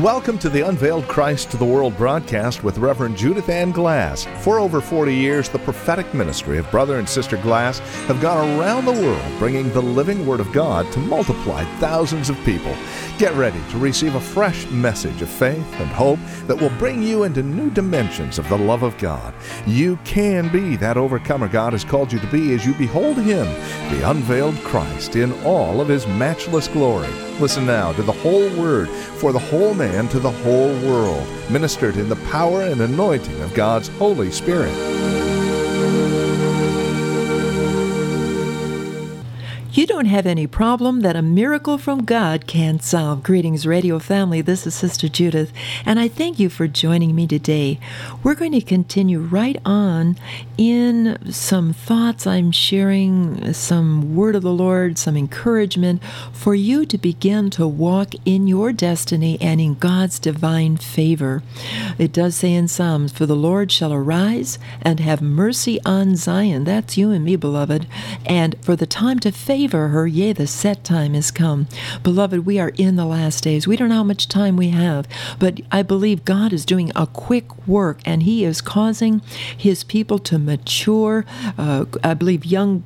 Welcome to the Unveiled Christ to the World broadcast with Reverend Judith Ann Glass. For over 40 years, the prophetic ministry of Brother and Sister Glass have gone around the world bringing the living Word of God to multiply thousands of people. Get ready to receive a fresh message of faith and hope that will bring you into new dimensions of the love of God. You can be that overcomer God has called you to be as you behold Him, the unveiled Christ, in all of His matchless glory. Listen now to the whole Word for the whole man to the whole world, ministered in the power and anointing of God's Holy Spirit. You don't have any problem that a miracle from God can't solve. Greetings, radio family. This is Sister Judith, and I thank you for joining me today. We're going to continue right on in some thoughts I'm sharing, some word of the Lord, some encouragement for you to begin to walk in your destiny and in God's divine favor. It does say in Psalms, "For the Lord shall arise and have mercy on Zion." That's you and me, beloved. "And for the time to favor her, yea, the set time is come." Beloved, we are in the last days. We don't know how much time we have, but I believe God is doing a quick work, and He is causing His people to mature. I believe young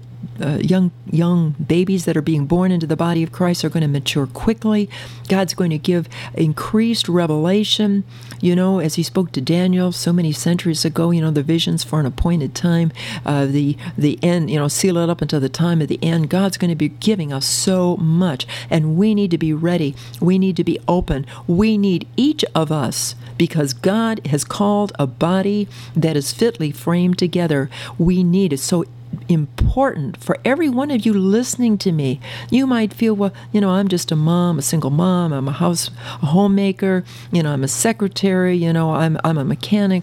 babies that are being born into the body of Christ are going to mature quickly. God's going to give increased revelation. You know, as He spoke to Daniel so many centuries ago, the visions for an appointed time, the end, seal it up until the time of the end. God's going to be giving us so much, and we need to be ready. We need to be open. We need each of us, because God has called a body that is fitly framed together. We need it. So important for every one of you listening to me. You might feel, well, I'm just a mom, a single mom. I'm a homemaker. I'm a secretary. I'm a mechanic.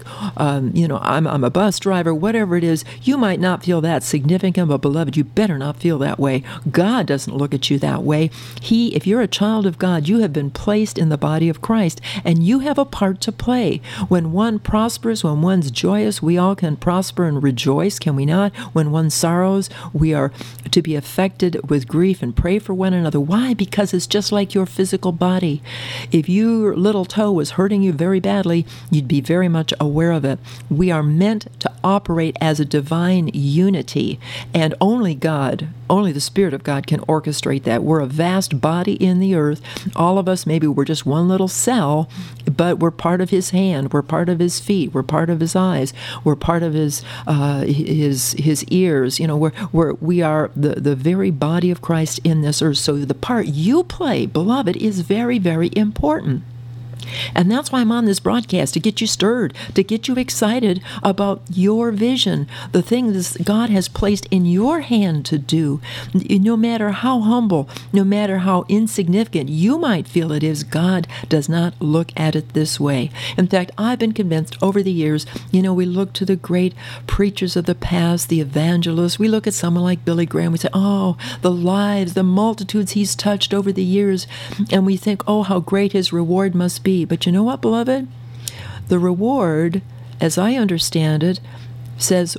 I'm a bus driver. Whatever it is, you might not feel that significant, but beloved, you better not feel that way. God doesn't look at you that way. If you're a child of God, you have been placed in the body of Christ, and you have a part to play. When one prospers, when one's joyous, we all can prosper and rejoice, can we not? When one sorrows, we are to be affected with grief and pray for one another. Why? Because it's just like your physical body. If your little toe was hurting you very badly, you'd be very much aware of it. We are meant to operate as a divine unity, and only the Spirit of God can orchestrate that. We're a vast body in the earth. All of us, maybe we're just one little cell, but we're part of His hand. We're part of His feet. We're part of His eyes. We're part of His ears. We are the very body of Christ in this earth. So the part you play, beloved, is very, very important. And that's why I'm on this broadcast, to get you stirred, to get you excited about your vision, the things God has placed in your hand to do. No matter how humble, no matter how insignificant you might feel it is, God does not look at it this way. In fact, I've been convinced over the years, we look to the great preachers of the past, the evangelists. We look at someone like Billy Graham. We say, oh, the lives, the multitudes he's touched over the years. And we think, oh, how great his reward must be. But you know what, beloved? The reward, as I understand it, says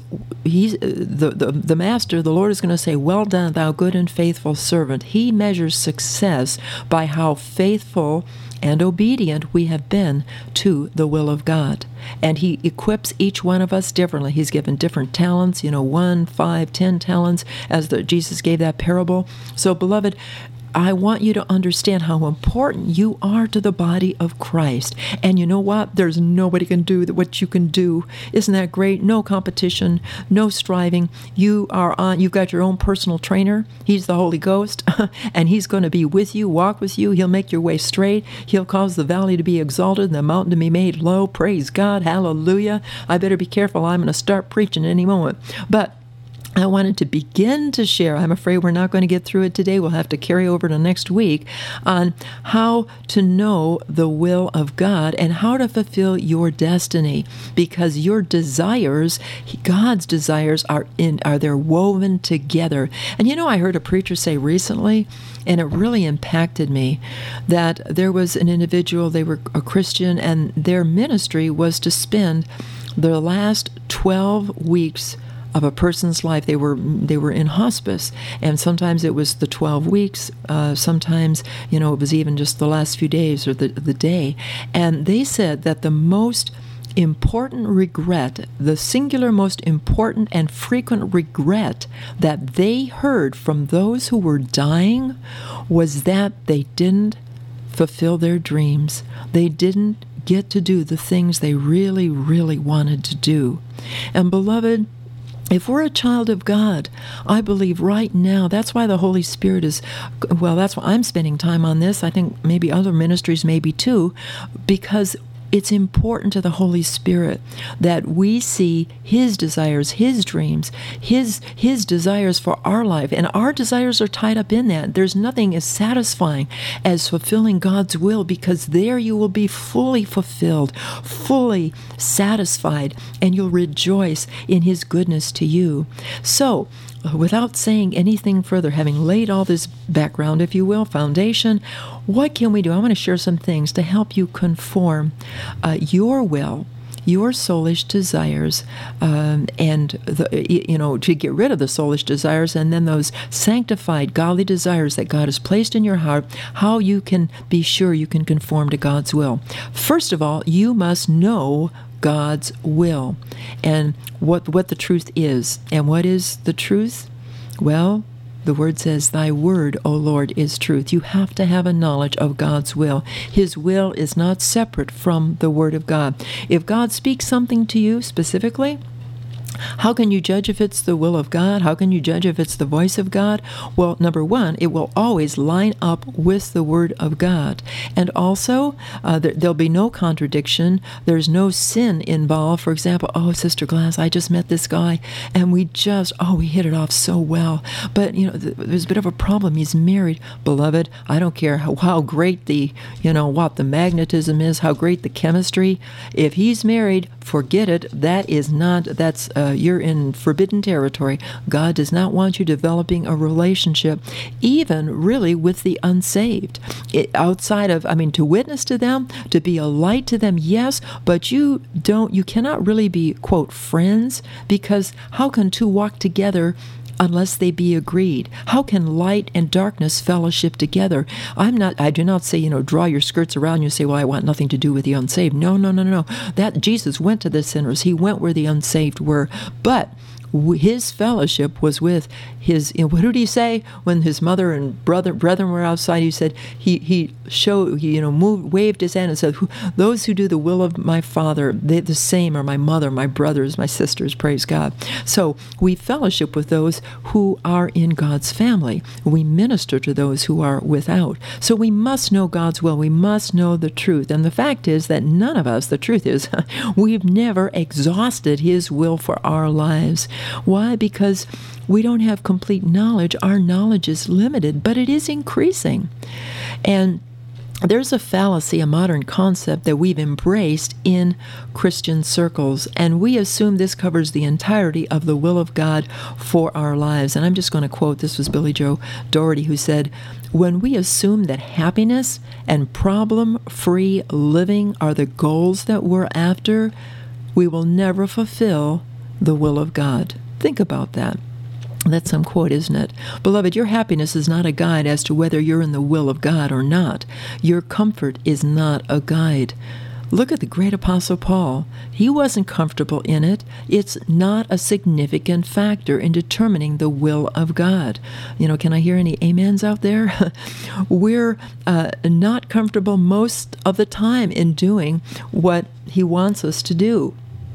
the master, the Lord, is going to say, "Well done, thou good and faithful servant." He measures success by how faithful and obedient we have been to the will of God. And He equips each one of us differently. He's given different talents, 1, 5, 10 talents, as Jesus gave that parable. So, beloved, I want you to understand how important you are to the body of Christ. And you know what? There's nobody can do what you can do. Isn't that great? No competition, no striving. You've got your own personal trainer. He's the Holy Ghost, and He's going to be with you, walk with you. He'll make your way straight. He'll cause the valley to be exalted and the mountain to be made low. Praise God. Hallelujah. I better be careful. I'm going to start preaching any moment. But I wanted to begin to share, I'm afraid we're not going to get through it today, we'll have to carry over to next week, on how to know the will of God and how to fulfill your destiny, because your desires, God's desires, they're woven together. And I heard a preacher say recently, and it really impacted me, that there was an individual, they were a Christian, and their ministry was to spend the last 12 weeks of a person's life. They were in hospice, and sometimes it was the 12 weeks. Sometimes, it was even just the last few days or the day. And they said that the most important regret, the singular most important and frequent regret that they heard from those who were dying was that they didn't fulfill their dreams. They didn't get to do the things they really, really wanted to do. And beloved, if we're a child of God, I believe right now, that's why the Holy Spirit that's why I'm spending time on this. I think maybe other ministries maybe too, because it's important to the Holy Spirit that we see His desires, His dreams, His desires for our life. And our desires are tied up in that. There's nothing as satisfying as fulfilling God's will, because there you will be fully fulfilled, fully satisfied, and you'll rejoice in His goodness to you. So, without saying anything further, having laid all this background, if you will, foundation, what can we do? I want to share some things to help you conform your will, your soulish desires, and to get rid of the soulish desires, and then those sanctified, godly desires that God has placed in your heart, how you can be sure you can conform to God's will. First of all, you must know God's will and what the truth is. And what is the truth? Well, the Word says, "Thy word, O Lord, is truth." You have to have a knowledge of God's will. His will is not separate from the Word of God. If God speaks something to you specifically, how can you judge if it's the will of God? How can you judge if it's the voice of God? Well, number one, it will always line up with the Word of God. And also, there'll be no contradiction. There's no sin involved. For example, Sister Glass, I just met this guy, and we hit it off so well. But, there's a bit of a problem. He's married. Beloved, I don't care how great the magnetism is, how great the chemistry. If he's married, forget it. You're in forbidden territory. God does not want you developing a relationship, even really with the unsaved. To witness to them, to be a light to them, yes, but you cannot really be, quote, friends, because how can two walk together unless they be agreed? How can light and darkness fellowship together? I do not say, draw your skirts around you and say, well, I want nothing to do with the unsaved. No. That Jesus went to the sinners. He went where the unsaved were. But his fellowship was with his, what did he say when his mother and brethren were outside? He said, he waved his hand and said, those who do the will of my Father, they the same are my mother, my brothers, my sisters, praise God. So we fellowship with those who are in God's family. We minister to those who are without. So we must know God's will. We must know the truth. And the fact is that none of us, the truth is, we've never exhausted His will for our lives. Why? Because we don't have complete knowledge. Our knowledge is limited, but it is increasing. And there's a fallacy, a modern concept that we've embraced in Christian circles, and we assume this covers the entirety of the will of God for our lives. And I'm just going to quote, this was Billy Joe Doherty, who said, "When we assume that happiness and problem-free living are the goals that we're after, we will never fulfill the will of God." Think about that. That's some quote, isn't it? Beloved, your happiness is not a guide as to whether you're in the will of God or not. Your comfort is not a guide. Look at the great Apostle Paul. He wasn't comfortable in it. It's not a significant factor in determining the will of God. Can I hear any amens out there? We're not comfortable most of the time in doing what He wants us to do.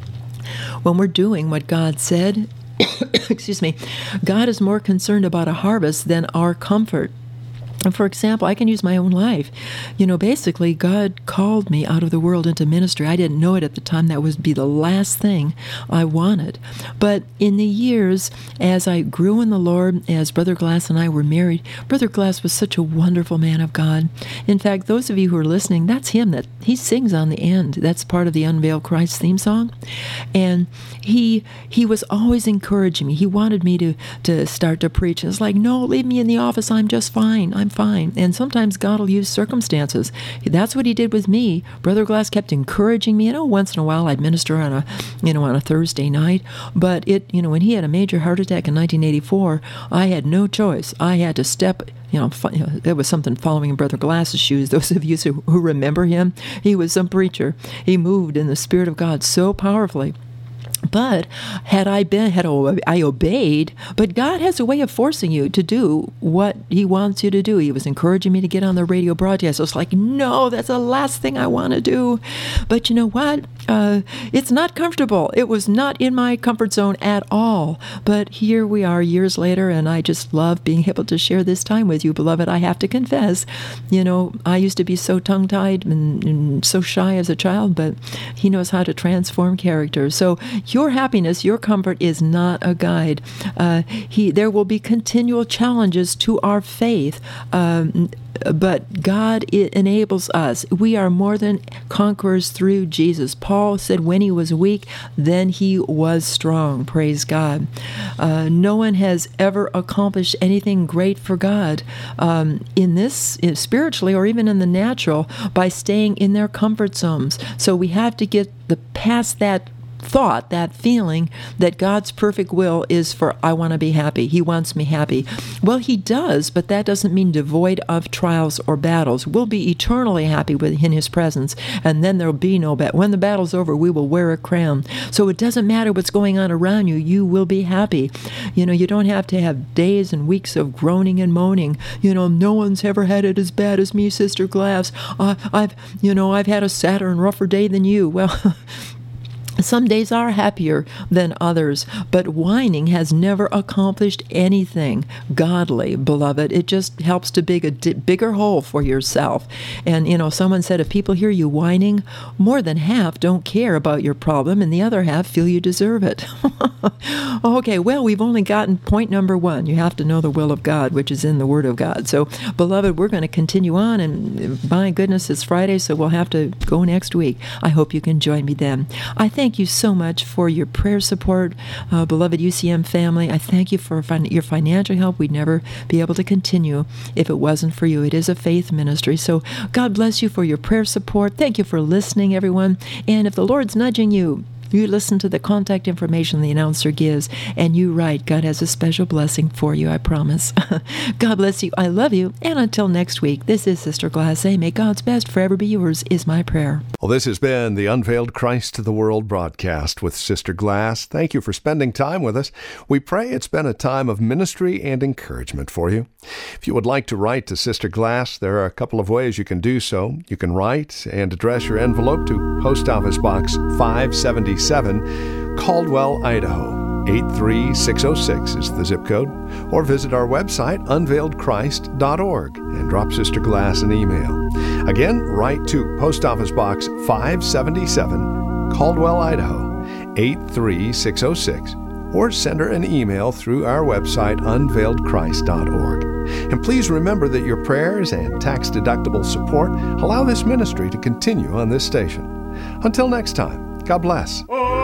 When we're doing what God said, excuse me, God is more concerned about a harvest than our comfort. And for example, I can use my own life. Basically, God called me out of the world into ministry. I didn't know it at the time. That would be the last thing I wanted. But in the years, as I grew in the Lord, as Brother Glass and I were married, Brother Glass was such a wonderful man of God. In fact, those of you who are listening, that's him. That he sings on the end. That's part of the Unveil Christ theme song. And he was always encouraging me. He wanted me to start to preach. And it's like, no, leave me in the office. I'm just fine. I'm fine. And sometimes God will use circumstances. That's what he did with me. Brother Glass kept encouraging me. Once in a while I'd minister on a Thursday night. But when he had a major heart attack in 1984, I had no choice. I had to step. There was something following in Brother Glass's shoes. Those of you who remember him, he was some preacher. He moved in the Spirit of God so powerfully. But had I obeyed, but God has a way of forcing you to do what he wants you to do. He was encouraging me to get on the radio broadcast. I was like, no, that's the last thing I want to do. But you know what? It's not comfortable. It was not in my comfort zone at all. But here we are years later, and I just love being able to share this time with you, beloved. I have to confess, I used to be so tongue-tied and so shy as a child, but he knows how to transform character. So your happiness, your comfort is not a guide. There will be continual challenges to our faith, but God enables us. We are more than conquerors through Jesus. Paul said when he was weak, then he was strong. Praise God. No one has ever accomplished anything great for God spiritually or even in the natural by staying in their comfort zones. So we have to get past that thought, that feeling that God's perfect will is for, I want to be happy. He wants me happy. Well, he does, but that doesn't mean devoid of trials or battles. We'll be eternally happy in his presence, and then there'll be no battle. When the battle's over, we will wear a crown. So it doesn't matter what's going on around you. You will be happy. You don't have to have days and weeks of groaning and moaning. No one's ever had it as bad as me, Sister Glass. I've had a sadder and rougher day than you. Well, some days are happier than others, but whining has never accomplished anything godly, beloved. It just helps to dig a bigger hole for yourself. And, someone said if people hear you whining, more than half don't care about your problem, and the other half feel you deserve it. Okay, well, we've only gotten point number 1. You have to know the will of God, which is in the Word of God. So, beloved, we're going to continue on, and my goodness, it's Friday, so we'll have to go next week. I hope you can join me then. I thank you so much for your prayer support, beloved UCM family. I thank you for your financial help. We'd never be able to continue if it wasn't for you. It is a faith ministry. So God bless you for your prayer support. Thank you for listening, everyone. And if the Lord's nudging you, you listen to the contact information the announcer gives, and you write. God has a special blessing for you, I promise. God bless you. I love you. And until next week, this is Sister Glass. May God's best forever be yours is my prayer. Well, this has been the Unveiled Christ to the World broadcast with Sister Glass. Thank you for spending time with us. We pray it's been a time of ministry and encouragement for you. If you would like to write to Sister Glass, there are a couple of ways you can do so. You can write and address your envelope to Post Office Box 577, Caldwell, Idaho. 83606 is the zip code, or visit our website, unveiledchrist.org, and drop Sister Glass an email. Again, write to Post Office Box 577, Caldwell, Idaho, 83606, or send her an email through our website, unveiledchrist.org. And please remember that your prayers and tax-deductible support allow this ministry to continue on this station. Until next time, God bless.